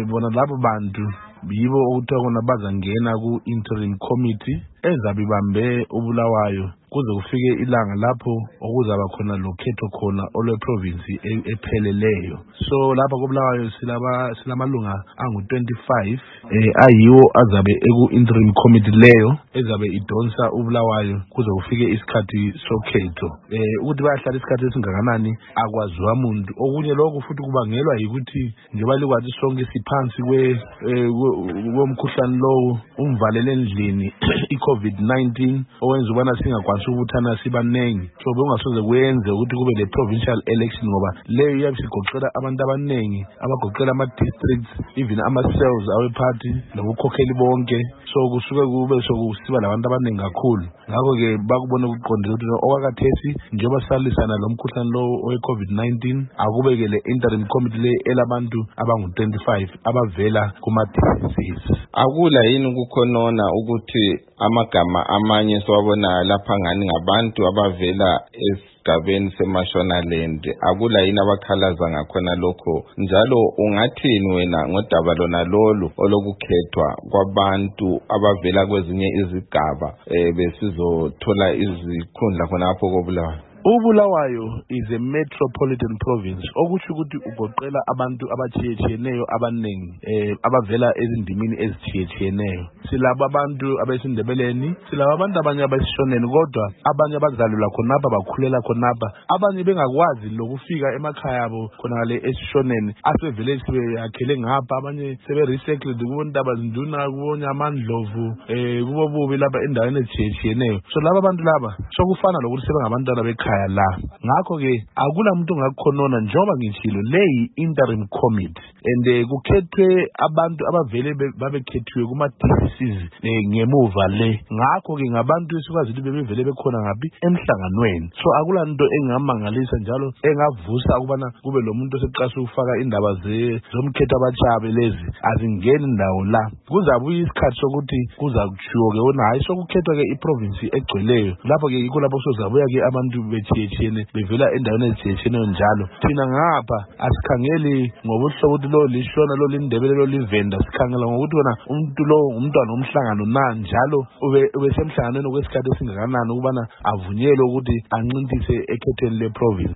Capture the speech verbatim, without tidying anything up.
bona labo bantu yibo okuthiwa kona bazangena ku-interim committee ezabe ibambe uBulawayo kuze kufike ilanga lapho okuzaba khona lokhetho khona olwe-province epheleleyo. So lapha koBulawayo silaba silamalunga angu twenty-five eh ayiwo azabe eku-interim committee leyo ezabe idonsa uBulawayo kuze kufike isikhathi sokhetho. Eh ukuthi bayahlala isikhathi esingakanani akwaziwa umuntu. Okunye lokho futhi kubangelwa yikuthi njengoba likwazi sonke siphansi kwe komkhuhlane lowo umvalele endlini i-COVID nineteen owenza ubana singakwanisi ukubuthana sibanengi. So bekungasoze kuyenze ukuthi kube le provincial election ngoba leyo iyabe sigoqela abantu abanengi abagoqela ama-districts even ama-cells awe-party nokukhokheli bonke. So kusuke kube sokusiba labantu abaningi kakhulu. Ngakho-ke bakubona kuqondile ukuthi okwakathesi njengoba sisalisana lo mkhuhlane lo owe-COVID nineteen akube-ke le interim committee le elabantu abangu twenty-five abavela kuma-diseases. Akula yini ukukhonona ukuthi amagama amanye siwabona lapha ngani ngabantu abavela esigabeni seMashonaland, akula yini abakhalaza ngakhona lokho? Njalo ungathini wena ngodaba lona lolu olokukhethwa kwabantu abavela kwezinye izigaba eh besizothola izikhundla khonapho koBulawayo? uBulawayo is a metropolitan province okusho ukuthi ugoqela abantu abathiyetshiyeneyo abaningi eh abavela ezindimini ezithiyetshiyeneyo. Silabo abantu abesindebeleni, silabo abantu abanye abesishoneni, kodwa abanye abazalelwa khonapha bakhulela khonapha, abanye bengakwazi lokufika emakhaya abo khona ngale esishoneni asevele sibeyakhele ngapha, abanye sebe recycled kubontaba zinduna kubonyamandlovu eh kubo bubi lapha endaweni ezithiyetshiyeneyo. So laba abantu laba sokufana lokuthi sebengabantwana bekhaya la. Ngakho-ke akula muntu ongakukhonona njengoba ngitshilo leyi interim committee and uh, kukhethwe abantu abavele babekhethiwe kuma-diseases eh, ngemuva le. Ngakho-ke ngabantu esikwazi ukuthi bebevele bekhona ngaphi emhlanganweni. So akula nto engamangalisa njalo engavusa ukubana kube lo muntu oseqasha ukufaka indaba zomkhetho abatshabe lezi azingeni ndawo la. Kuzabuya isikhathi sokuthi kuzakutshiwo-ke wona hayi sokukhethwa-ke iprovince egcweleyo. Lapho-ke yikho lapho sozabuya-ke abantu bethiyetshiyene bevela endaweni ezithiyetshiyeneyo njalo. Thina ngapha asikhangeli ngobuhlobo ukuthi lo lishona lo lindebele lo livenda, sikhangela ngokuthi wona umuntu lo umntwana omhlangano na njalo ube ubesemhlanganweni kwesikhathi esingakanani ukubana avunyelwe ukuthi anqintise ekhethweni le province.